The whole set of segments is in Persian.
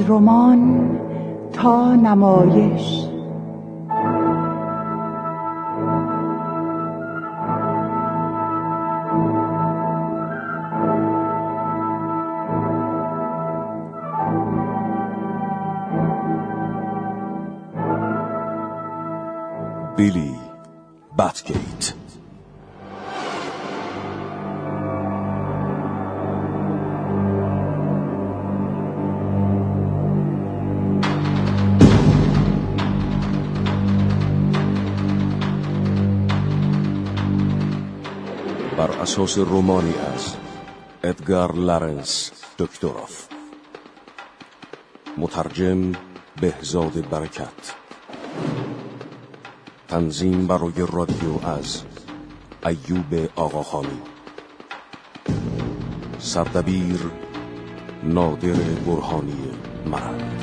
رمان تا نمایش. بیلی بتگیت. بر اساس رمانی از ادگار لارنس دکتروف، مترجم بهزاد برکت، تنظیم برای رادیو از ایوب آقاخانی، سردبیر نادر برهانی مرد.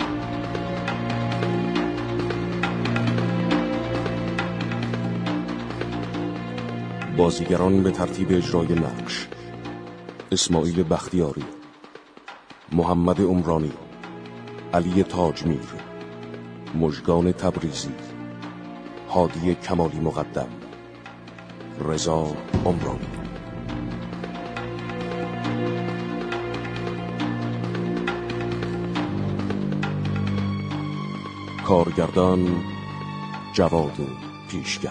بازیگران به ترتیب اجرای نقش: اسماعیل بختیاری، محمد عمرانی، علی تاجمیر، مژگان تبریزی، هادی کمالی مقدم، رضا عمرانی. کارگردان جواد پیشگر.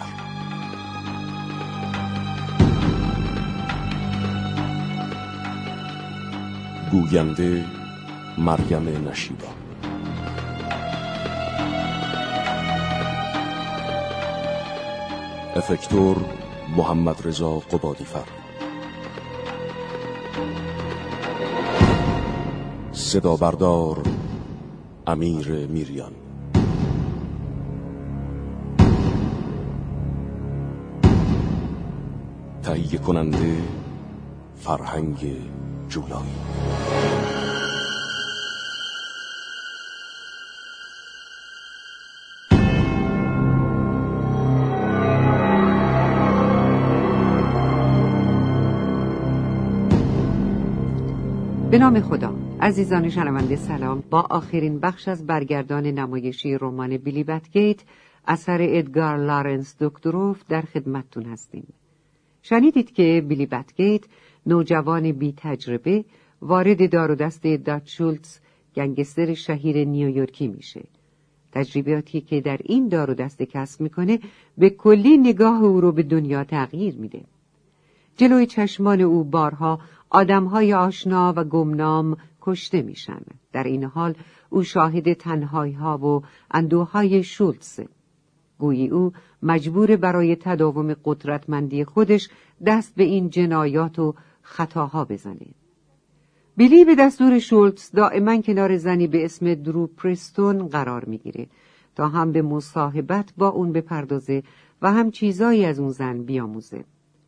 گوینده مریم نشیبا. افکتور محمد رضا قبادیفر. صدا بردار امیر میریان. تهیه کننده فرهنگ جولایی. به نام خدا. عزیزان شنونده سلام. با آخرین بخش از برگردان نمایشی رمان بیلی بتگیت اثر ادگار لارنس دکتروف در خدمتتون هستیم. شنیدید که بیلی بتگیت نوجوان بی تجربه وارد دار و دست دات شولتز، گنگستر شهیر نیویورکی میشه. تجربیاتی که در این دار و دست کسب میکنه به کلی نگاه او رو به دنیا تغییر میده. جلوی چشمان او بارها آدمهای آشنا و گمنام کشته میشن. در این حال او شاهد تنهایی‌ها و اندوه‌های شولتز. گویی او مجبور برای تداوم قدرتمندی خودش دست به این جنایات و خطاها بزنه. بیلی به دستور شولتز دائما کنار زنی به اسم درو پرستون قرار میگیره تا هم به مصاحبت با اون بپردازه و هم چیزایی از اون زن بیاموزه.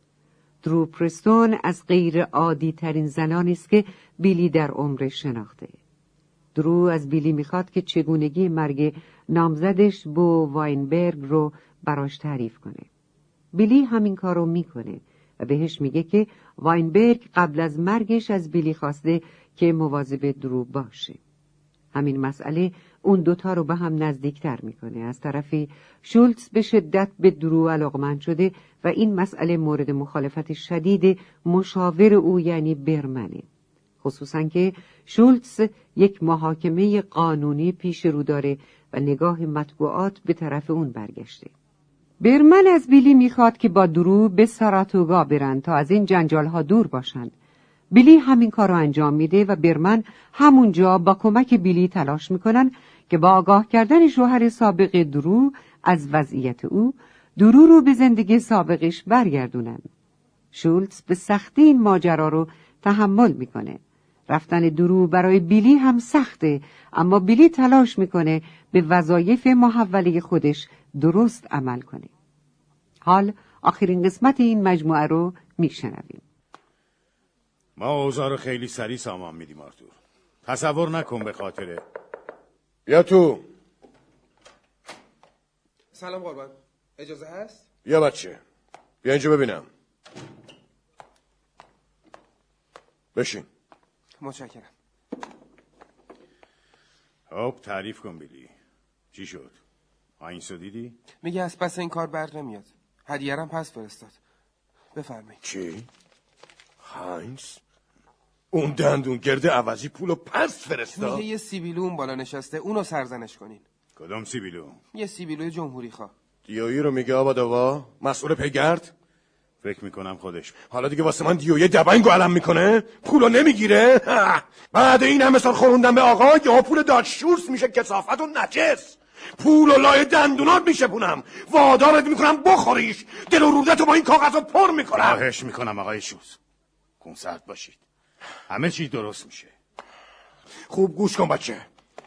درو پرستون از غیر عادی ترین زنانی است که بیلی در عمرش شناخته. درو از بیلی میخواد که چگونگی مرگ نامزدش بو واینبرگ رو براش تعریف کنه. بیلی همین کارو میکنه و بهش میگه که واینبرگ قبل از مرگش از بیلی خواسته که مواظب درو باشه. همین مسئله اون دوتا رو به هم نزدیکتر میکنه. از طرفی شولتز به شدت به درو علاقمند شده و این مسئله مورد مخالفت شدید مشاور او یعنی برمنه. خصوصا که شولتز یک محاکمه قانونی پیش رو داره و نگاه مطبوعات به طرف اون برگشته. برمن از بیلی میخواد که با درو به ساراتوگا برن تا از این جنجالها دور باشند. بیلی همین کار رو انجام میده و برمن همونجا با کمک بیلی تلاش میکنن که با آگاه کردن شوهر سابق درو از وضعیت او، درو رو به زندگی سابقش برگردونن. شولتز به سختی این ماجرا رو تحمل میکنه. رفتن درو برای بیلی هم سخته، اما بیلی تلاش میکنه به وظایف محوله خودش درست عمل کنه. حال آخرین قسمت این مجموعه رو میشنویم. ما اوضاع رو خیلی سریع سامان میدیم آرتور. تصور نکن به خاطره. بیا تو. سلام قربان، اجازه هست؟ بیا بچه، بیا اینجا ببینم. بشین. متشکرم. خب تعریف کن بیلی. چی شد؟ هاینسو دیدی؟ میگه از پس این کار بر نمیاد. هدیه‌ام پس فرستاد. بفرمایید. چی؟ هاینز؟ اون دندون گرد عوضی پولو پس فرستاد؟ میگه یه سیبیلو اون بالا نشسته، اونو سرزنش کنین. کدوم سیبیلو؟ یه سیبیلو جمهوری خواه. دیویی رو میگه آبادوا؟ مسئول پیگرد؟ فکر میکنم خودش. حالا دیگه واسه من دیویی دبنگو علم میکنه؟ پولو نمیگیره؟ بعد این همه سال خوروندن به آقا یا پول دادشورس میشه کثافت و نجس. پول و لای دندونات میشپونم، وادارت میکنم بخوریش، دل و رودتو با این کاغذ پر میکنم. خواهش میکنم آقای شوز، کنسرت باشید، همه چی درست میشه. خوب گوش کن بچه.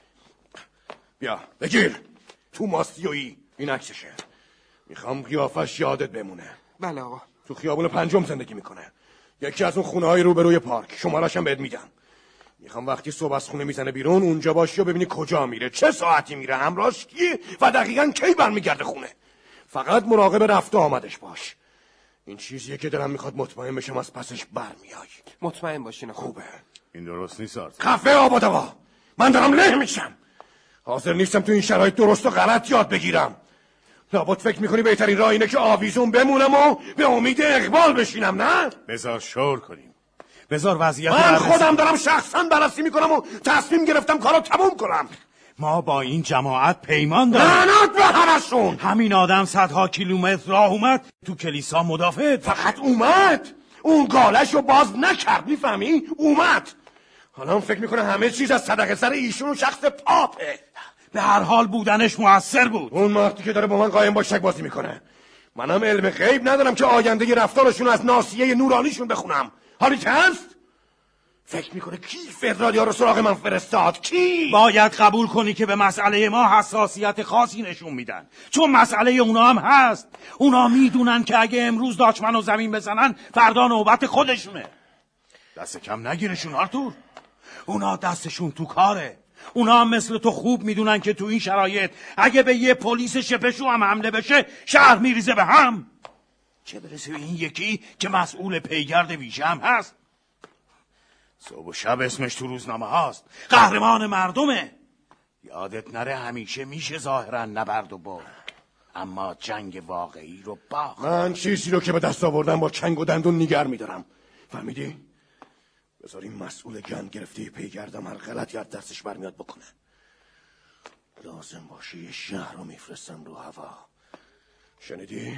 بیا بگیر تو ماستیویی، این عکسشه. میخوام قیافش یادت بمونه. بله آقا. تو خیابون 5 زندگی میکنه، یکی از اون خونه های روبروی پارک. شماره‌ش هم بهت میدم. میخوام وقتی صبح از خونه میزنه بیرون اونجا باشی و ببینی کجا میره، چه ساعتی میره، همراهش کیه و دقیقاً کی برمیگرده خونه. فقط مراقب رفت و آمدش باش. این چیزیه که دلم میخواد مطمئن بشم از پسش برمیای. مطمئن باشین. خوبه. این درست نیست آرتور. خفه آبادوا، من دارم له میشم. حاضر نیستم تو این شرایط درست و غلط یاد بگیرم. لابد فکر میکنی بهترین راه اینه که آویزون بمونم و به امید اقبال بشینم، نه؟ بذار شور کنیم، بذار وضعیت من خودم دارم شخصا بررسی میکنم و تصمیم گرفتم کارو تموم کنم. ما با این جماعت پیمان داریم. لعنت به همشون. همین آدم صدها کیلومتر راه اومد تو کلیسا مدافع. فقط اومد، اون گالش رو باز نکرد، میفهمی؟ اومد. حالا هم فکر میکنه همه چیز از صدقه سر ایشون و شخص پاپه. به هر حال بودنش موثر بود. اون مردی که داره با من قایم با شک بازی میکنه. منم علم غیب ندارم که آینده رفتارشون از ناصیه نورانیشون بخونم. حالی که هست؟ فکر میکنه کی فدرالیا رو سراغ من فرستاد؟ کی؟ باید قبول کنی که به مسئله ما حساسیت خاصی نشون میدن، چون مسئله اونا هم هست. اونا میدونن که اگه امروز داچمن و زمین بزنن فردا نوبت خودشونه. دست کم نگیرشون آرتور، اونا دستشون تو کاره. اونا هم مثل تو خوب میدونن که تو این شرایط اگه به یه پلیس شپشو هم حمله بشه شهر میریزه به هم، چه برسه به این یکی که مسئول پیگرد ویژه هم هست. صبح و شب اسمش تو روزنامه هاست، قهرمان مردمه. یادت نره همیشه میشه ظاهرا نبرد و برد، اما جنگ واقعی رو باخت. من چیزی رو که به دست آوردم با چنگ و دندون نگر میدارم، فهمیدی؟ بذار این مسئول گند گرفته پیگردم هر غلطی از دستش برمیاد بکنه. لازم باشه یه شهر رو میفرستم رو هوا. شنیدی؟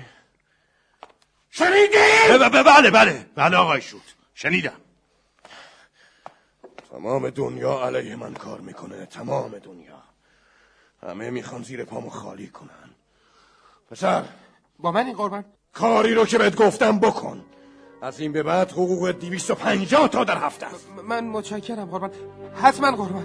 بله آقای شوت، شنیدم. تمام دنیا علیه من کار میکنه، تمام دنیا. همه میخوان زیر پامو خالی کنن. پسر با من این قربان؟ کاری رو که بهت گفتم بکن. از این به بعد حقوق 250 تا در هفته است. من متشکرم قربان، حتما قربان.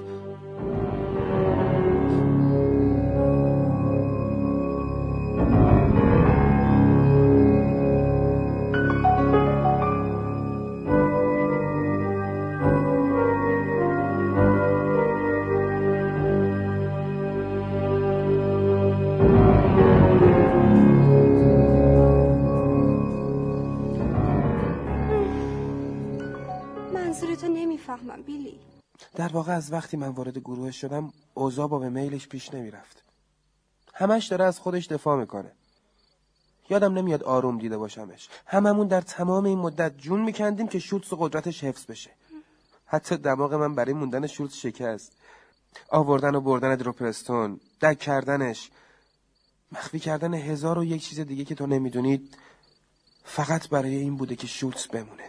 نمیفهمم بیلی. در واقع از وقتی من وارد گروه شدم اوضاع با به میلش پیش نمیرفت. همش داره از خودش دفاع میکنه. یادم نمیاد آروم دیده باشمش. هممون در تمام این مدت جون میکندیم که شولتز و قدرتش حفظ بشه. حتی دماغ من برای موندن شولتز شکست. آوردن و بردن دروپرستون، دک کردنش، مخفی کردن 1001 چیز دیگه که تو نمیدونید، فقط برای این بوده که شولتز بمونه.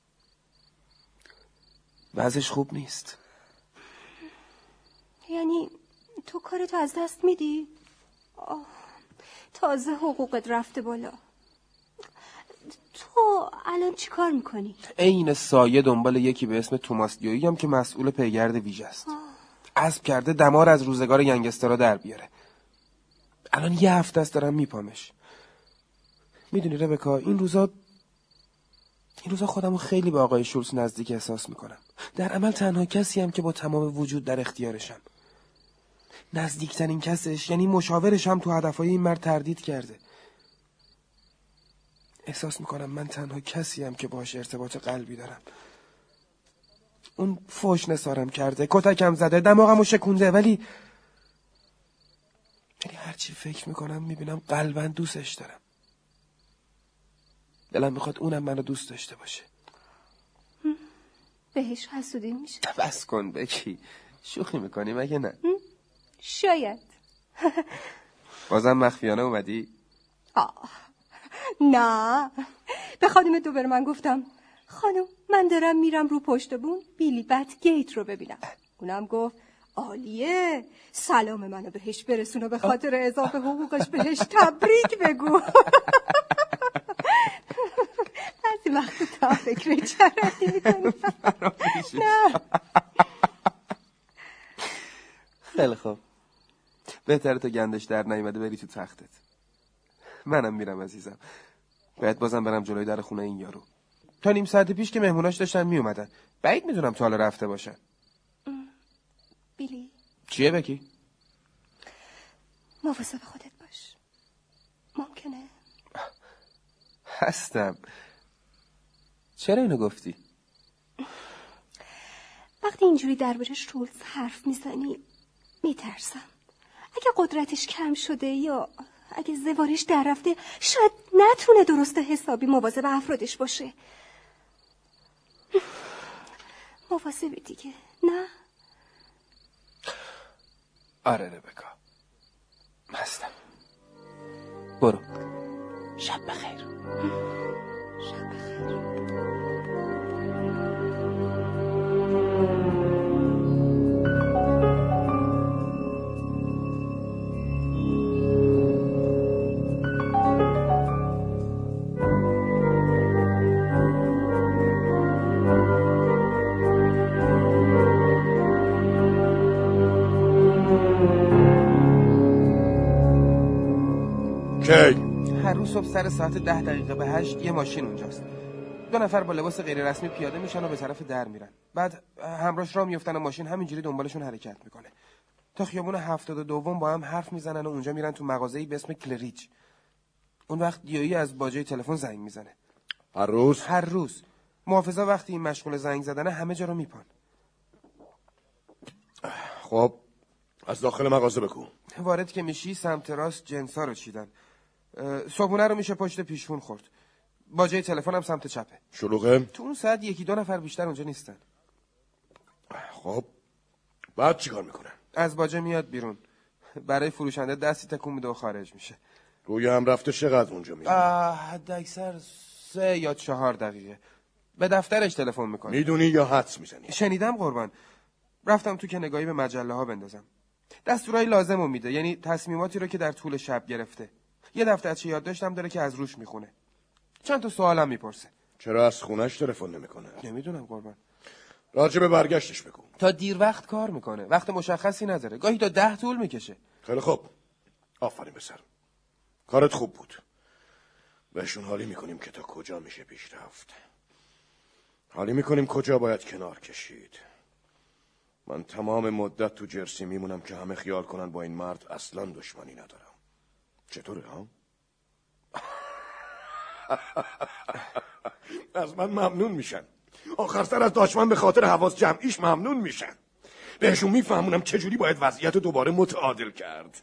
وضعش خوب نیست. یعنی تو کارتو از دست میدی؟ تازه حقوقت رفته بالا. تو الان چی کار میکنی؟ عین سایه دنبال یکی به اسم توماس دیویی هم که مسئول پیگرد ویژه است. عزم کرده دمار از روزگار گنگسترها در بیاره. الان یه هفته است دارم میپامش. میدونی ربکا، این روزا خودمو خیلی به آقای شولتز نزدیک احساس میکنم. در عمل تنها کسی هم که با تمام وجود در اختیارشم. نزدیکترین کسش، یعنی مشاورش هم تو هدفهای این مرد تردید کرده. احساس میکنم من تنها کسی هم که باهاش ارتباط قلبی دارم. اون فوش نثارم کرده، کتکم زده، دماغمو شکونده، ولی هرچی فکر میکنم میبینم قلباً دوستش دارم. دلم میخواد اونم منو دوست داشته باشه. بهش حسودی میشه. بس کن بکی، شوخی میکنی مگه نه؟ شاید. بازم مخفیانه اومدی؟ نه، به خانم دوبرمن گفتم خانم من دارم میرم رو پشت بون بیلی بتگیت رو ببینم. اونم گفت عالیه، سلام منو بهش برسون و به خاطر اضافه حقوقش بهش تبریک بگو. بعضی وقت تا فکر چرندی میکنی. نه خیلی خوب، بهتره تا گندش در نیومده بری تو تختت. منم میرم عزیزم، باید بازم برم جلوی در خونه این یارو. تا نیم ساعت پیش که مهموناش داشتن میومدن، بعید میدونم تا حالا رفته باشن. بیلی چیه بکی؟ مواظب خودت باش، ممکنه. هستم. چرا اینو گفتی؟ وقتی اینجوری درباره شولتز حرف میزنی میترسم اگه قدرتش کم شده یا اگه زوارش در رفته شاید نتونه درست حسابی مواظب افرادش باشه. مواظبی دیگه، نه؟ آره ربکا، هستم. برو، شب بخیر. شب بخیر. هر روز صبح سر ساعت 10:10 یه ماشین اونجاست. 2 نفر با لباس غیر رسمی پیاده میشن و به طرف در میرن. بعد همراهش راه میافتن و ماشین همینجوری دنبالشون حرکت میکنه. تا خیابون 72 با هم حرف میزنن و اونجا میرن تو مغازه‌ای به اسم کلریچ. اون وقت دیویی از باجه تلفن زنگ میزنه. هر روز. محافظا وقتی این مشغول زنگ زدنه همه جا رو میپان. خب از داخل مغازه بگو. وارد که میشی سمت راست جنسا رو چیدن. صبحونه رو میشه پشت پیشون خورد. باجه تلفن هم سمت چپه. شلوغه؟ تو اون ساعت 1-2 نفر بیشتر اونجا نیستن. خب بعد چیکار میکنه؟ از باجه میاد بیرون. برای فروشنده دستی تکون میده و خارج میشه. روی هم رفته چقدر اونجا میمونه؟ حداکثر 3 یا 4 دقیقه. به دفترش تلفن میکنه. میدونی یا حدس میزنی؟ شنیدم قربان. رفتم تو که نگاهی به مجله ها بندازم. دستورای لازمو میده، یعنی تصمیماتی رو که در طول شب گرفته. یه دفترچه یادداشتم داره که از روش میخونه. چند تا سوالم میپرسه. چرا از خونش تلفن نمیکنه؟ نمیدونم قربان. راجع به برگشتش بگو. تا دیر وقت کار میکنه، وقت مشخصی نداره، گاهی تا 10 طول میکشه. خیلی خوب، آفرین پسر، کارت خوب بود. بهشون حالی میکنیم که تا کجا میشه پیش رفت، حالی میکنیم کجا باید کنار کشید. من تمام مدت تو جرسی میمونم که همه خیال کنن با این مرد اصلا دشمنی ندارم. چطوره ها؟ از من ممنون میشن. آخر سر از دشمن به خاطر حواس جمعیش ممنون میشن. بهشون میفهمونم چجوری باید وضعیت رو دوباره متعادل کرد.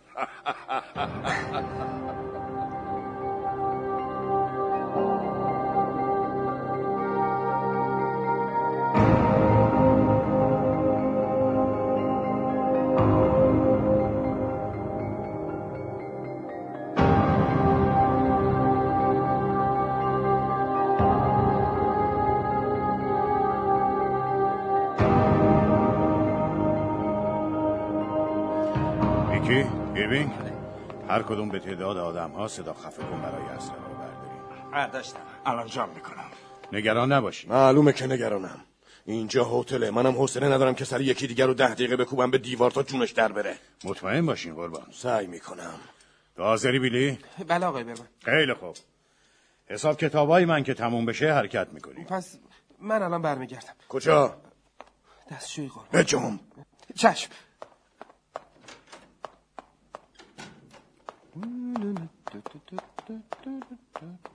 ایرینگ، هر کدوم به تعداد آدم ها صدا خفه کن برای اسلحه رو برداریم. برداشتم، الان جام میکنم. نگران نباشی. معلومه که نگرانم. اینجا هتله، منم حوصله ندارم که سر یکی دیگر رو 10 دقیقه بکوبم به دیوار تا جونش در بره. مطمئن باشین قربان. سعی میکنم. حاضری بیلی؟ بله آقای برمن. خیلی خوب. حساب کتابای من که تموم بشه حرکت میکنیم. پس من الان برمیگردم. کجا؟ دستشویی قربان. به جام. چشم.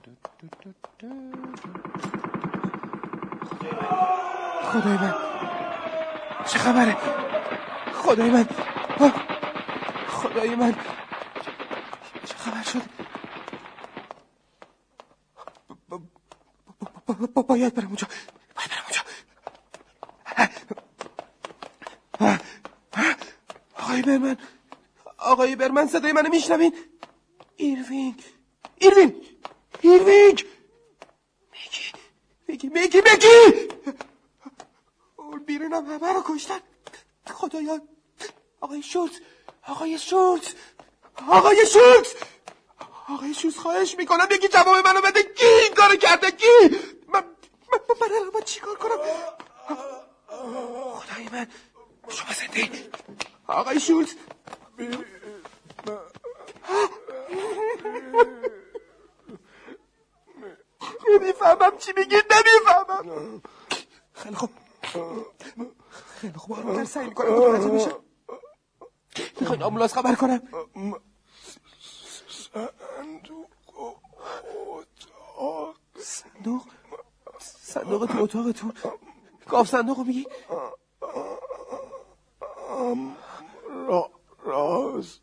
خدای من چه خبره؟ خدای من، خدای من، چه خبر شد؟ باید برم اونجا، آقای برمن صدای منو میشنوین؟ ایروینگ میگی اون بیرونم همه رو کشتن. خدایا، آقای شولتز خواهش میکنم یکی جواب منو بده. کی این کارو کرده؟ کی؟ من چی کار کنم؟ خدای من، شما زنده این؟ آقای شولتز، نمیفهمم چی میگید، نمیفهمم. خیلی خوب آرومتر سعی میکنم متوجه بشم. میخواین آمبولانس خبر کنم؟ صندوق تو اتاقتون. گاف صندوق رو میگی؟ راست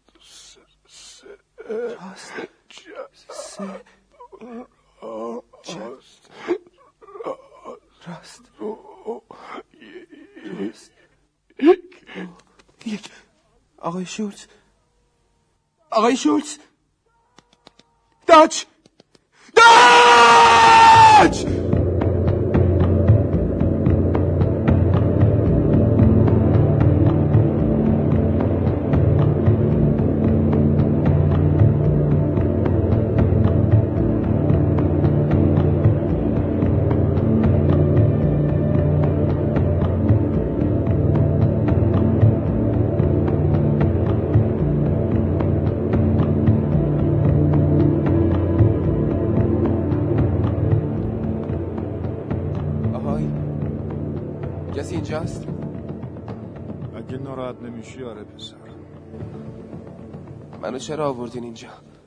یک. آقای شولتز داچ کسی اینجاست؟ اگه ناراحت نمیشی آره پسر. منو چرا آوردین اینجا؟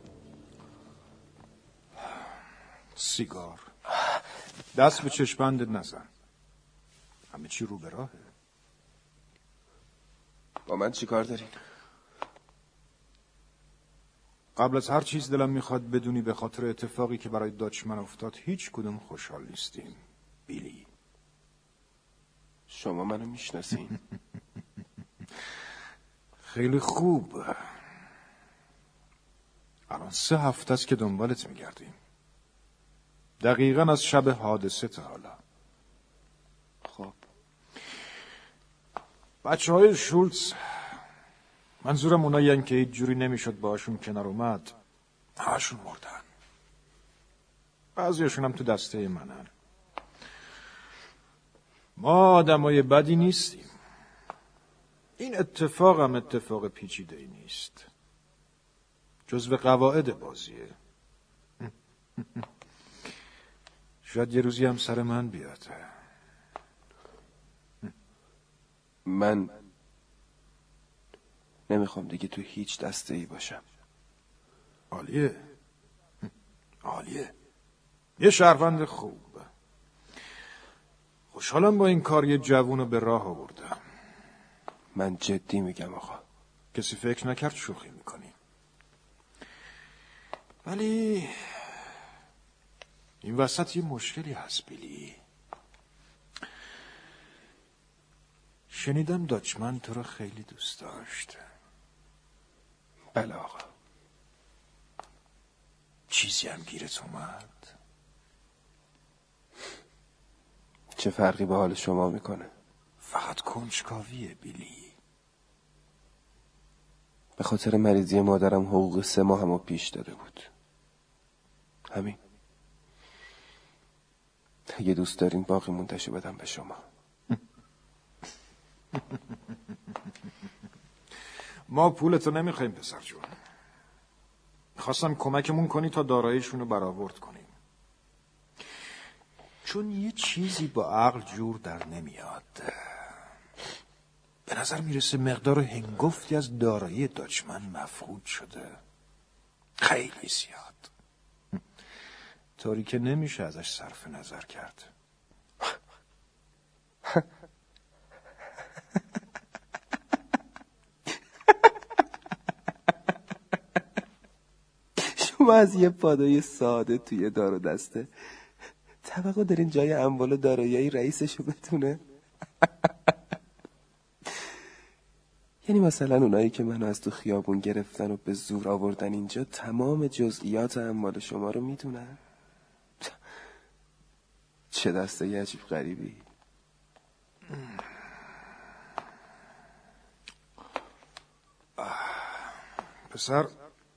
سیگار. دست به چشمندت نزن. همه چی رو به راهه. با من چی کار دارین؟ قبل از هر چیز دلم میخواد بدونی به خاطر اتفاقی که برای داچمن افتاد هیچ کدوم خوشحال نیستیم. بیلی، شما منو میشناسین؟ خیلی خوب. الان 3 هفته است که دنبالت میگردیم. دقیقاً از شب حادثه تا حالا. خب بچه‌های شولتز، منظورم اونایی که هیچ جوری نمیشد باشون کنار اومد، همشون مردن. بعضیاشون هم تو دسته منن. ما آدمای بدی نیستیم. این اتفاق هم اتفاق پیچیده‌ای نیست. جزو قواعد بازیه. شاید یه روزی هم سر من بیاد. من نمیخوام دیگه تو هیچ دسته‌ای باشم. عالیه. یه شهروند خوب. خوشحالم با این کار یه جوونو به راه آوردم. من جدی میگم آقا. کسی فکر نکرد شوخی میکنی. ولی این وسط یه مشکلی هست بیلی. شنیدم داچمن تو رو خیلی دوست داشت. بله آقا. چیزی هم گیرت اومد؟ چه فرقی به حال شما میکنه؟ فقط کنجکاویه بیلی. به خاطر مریضی مادرم حقوق 3 ماهمو پیش داده بود. همین. اگه دوست دارین باقی مونتشو بدم به شما. ما پولتو نمیخوایم پسر جون. خواستم کمکمون کنی تا داراییشونو برآورد کنیم. چون یه چیزی با عقل جور در نمیاد. به نظر میرسه مقدار هنگفتی از دارایی داچمن مفقود شده. خیلی زیاد. طوری که نمیشه ازش صرف نظر کرد. شما از یه پادوی ساده توی دار و دسته توقع دارین جای اموال و دارایی رئیسشو بتونه؟ یعنی مثلا اونایی که منو از تو خیابون گرفتن و به زور آوردن اینجا تمام جزئیات اموال شما رو میدونن؟ چه دسته یه عجیب غریبی. پسر،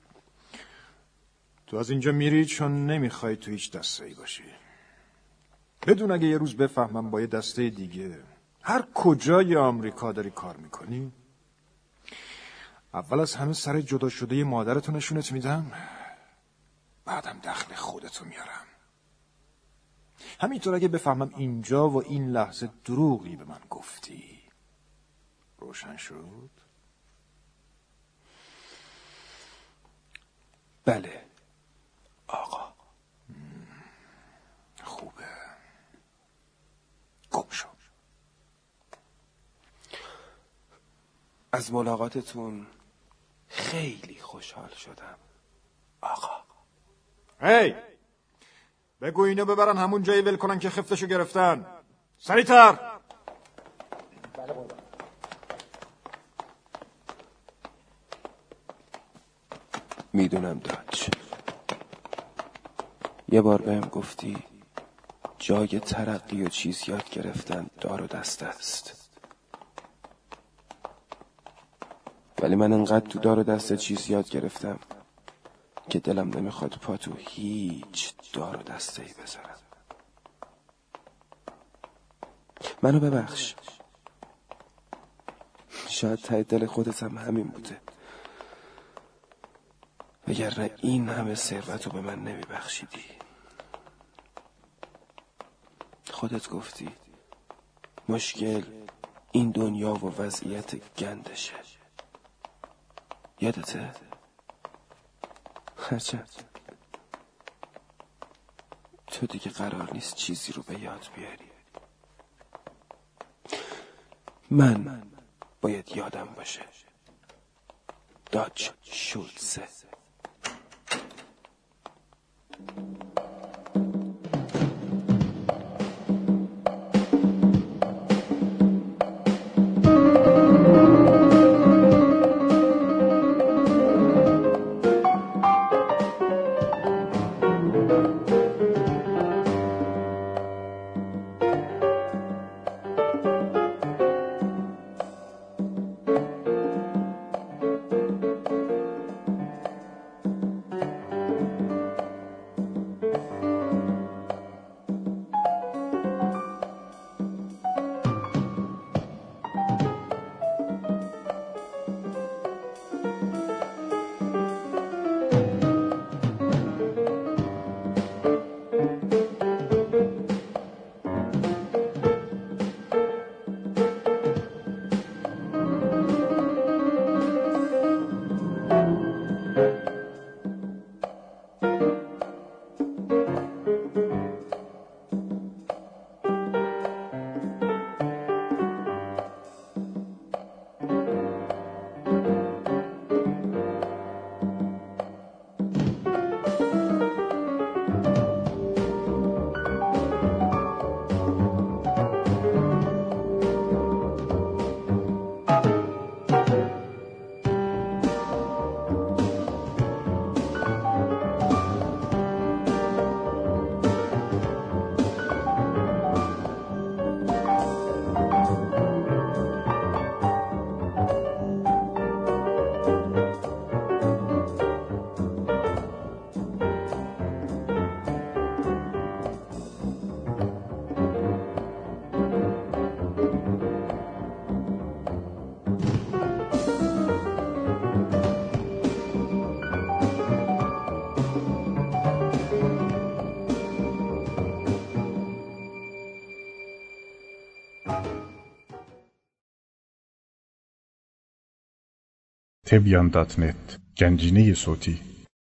تو از اینجا میری چون نمیخوای تو هیچ دسته ای باشی. بدون اگه یه روز بفهمم با یه دسته دیگه هر کجای آمریکا داری کار میکنی، اول از همه سر جدا شده مادرتو نشونت میدم، بعدم دخل خودتو میارم. همینطور اگه بفهمم اینجا و این لحظه دروغی به من گفتی. روشن شد؟ بله آقا. خوبه. گم شو. از ملاقاتتون خیلی خوشحال شدم آقا. هی! بگو اینو ببرن همون جایی ول کنن که خفتشو گرفتن. سریعتر! میدونم داج. یه بار بهم گفتی جای ترقی و چیز یاد گرفتن دار و دست است، ولی من انقدر تو دار و دست چیز یاد گرفتم که دلم نمیخواد پا تو هیچ دار و دسته ای بذارم. منو ببخش. شاید ته دل خودت هم همین بوده، وگرنه این همه ثروت رو به من نمیبخشیدی. خودت گفتی مشکل این دنیا و وضعیت گندشه. یادته؟ هرچند تو دیگه قرار نیست چیزی رو به یاد بیاری. من باید یادم باشه. داج شولتزه. تبیان.net گنجینه صوتی